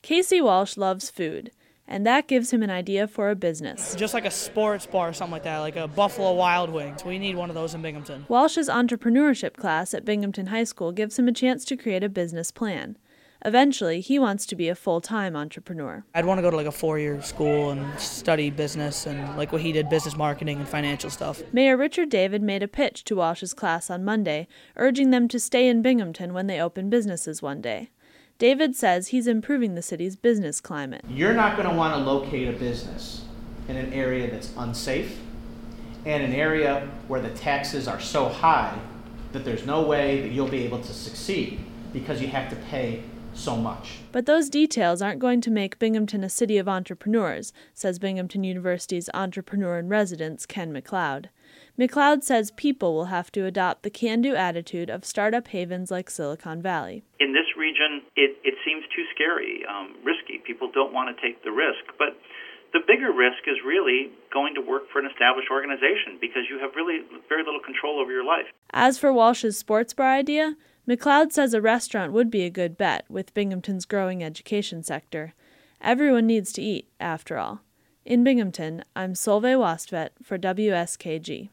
Casey Walsh loves food, and that gives him an idea for a business. Just like a sports bar or something like that, like a Buffalo Wild Wings. We need one of those in Binghamton. Walsh's entrepreneurship class at Binghamton High School gives him a chance to create a business plan. Eventually, he wants to be a full-time entrepreneur. I'd want to go to like a 4-year school and study business and like what he did, business marketing and financial stuff. Mayor Richard David made a pitch to Walsh's class on Monday, urging them to stay in Binghamton when they open businesses one day. David says he's improving the city's business climate. You're not going to want to locate a business in an area that's unsafe and an area where the taxes are so high that there's no way that you'll be able to succeed because you have to pay so much. But those details aren't going to make Binghamton a city of entrepreneurs, says Binghamton University's entrepreneur-in-residence Ken McLeod. McLeod says people will have to adopt the can-do attitude of startup havens like Silicon Valley. In this region, it seems too scary, risky. People don't want to take the risk. But the bigger risk is really going to work for an established organization because you have really very little control over your life. As for Walsh's sports bar idea, McLeod says a restaurant would be a good bet with Binghamton's growing education sector. Everyone needs to eat, after all. In Binghamton, I'm Solveig Wastvedt for WSKG.